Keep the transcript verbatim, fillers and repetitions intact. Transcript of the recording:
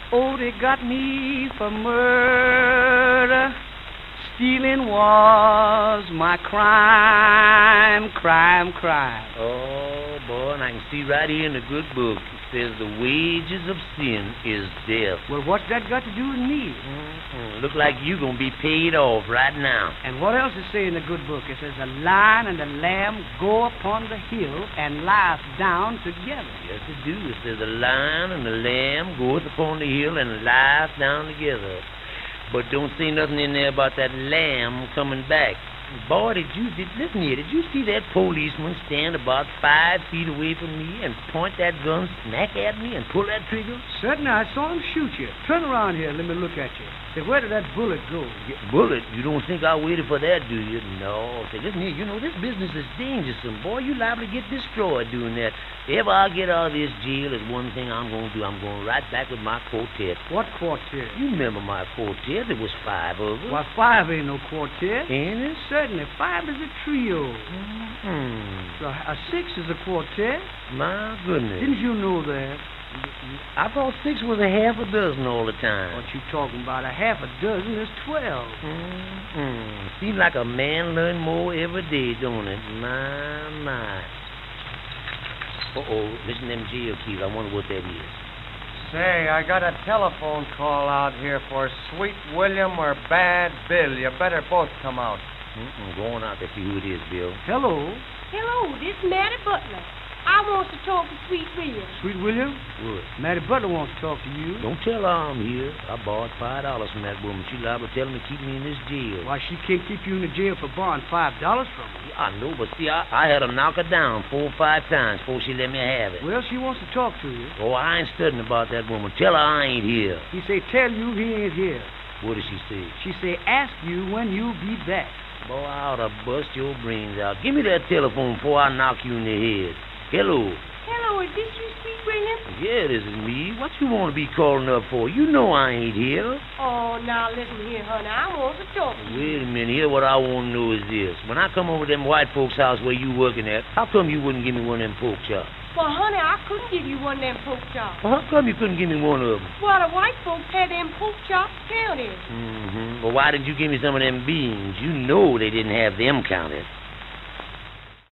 Oh, they got me for murder. Stealing was my crime, crime, crime. Oh, boy, and I can see right here in the good book, it says the wages of sin is death. Well, what's that got to do with me? Mm-hmm. Look like you're going to be paid off right now. And what else is say in the good book? It says the lion and the lamb go upon the hill and lieth down together. Yes, it do. It says the lion and the lamb goeth upon the hill and lieth down together. But don't say nothing in there about that lamb coming back. Boy, did you, did, listen here, did you see that policeman stand about five feet away from me and point that gun smack at me and pull that trigger? Certainly, I saw him shoot you. Turn around here, let me look at you. Say, where did that bullet go? Yeah, bullet? You don't think I waited for that, do you? No. Say, listen here, you know, this business is dangerous, and boy, you liable to get destroyed doing that. If I get out of this jail, there's one thing I'm going to do. I'm going right back with my quartet. What quartet? You remember my quartet? There was five of us. Why, five ain't no quartet. Ain't it? Certainly. Five is a trio. Mm-hmm. So a six is a quartet. My goodness. Didn't you know that? I thought six was a half a dozen all the time. What you talking about? A half a dozen is twelve. Mm-hmm. Seems like a man learn more every day, don't it? My, my. Uh-oh, listen to them jail keys. I wonder what that is. Say, I got a telephone call out here for Sweet William or Bad Bill. You better both come out. Mm-mm, going out to see who it is, Bill. Hello. Hello, this is Mattie Butler. I wants to talk to Sweet William. Sweet William? What? Mattie Butler wants to talk to you. Don't tell her I'm here. I borrowed five dollars from that woman. She liable to tell me to keep me in this jail. Why, she can't keep you in the jail for borrowing five dollars from her. I know, but see, I, I had to knock her down four or five times before she let me have it. Well, she wants to talk to you. Oh, I ain't studying about that woman. Tell her I ain't here. He say, tell you he ain't here. What did she say? She say, ask you when you'll be back. Boy, I ought to bust your brains out. Give me that telephone before I knock you in the head. Hello. Hello, is this you, Sweet William? Yeah, this is me. What you want to be calling up for? You know I ain't here. Oh, now listen here, honey. I want to talk to you. Wait a minute. Here, what I want to know is this. When I come over to them white folks' house where you working at, how come you wouldn't give me one of them pork chops? Well, honey, I couldn't give you one of them pork chops. Well, how come you couldn't give me one of them? Well, the white folks had them pork chops counted. Mm-hmm. Well, why didn't you give me some of them beans? You know they didn't have them counted.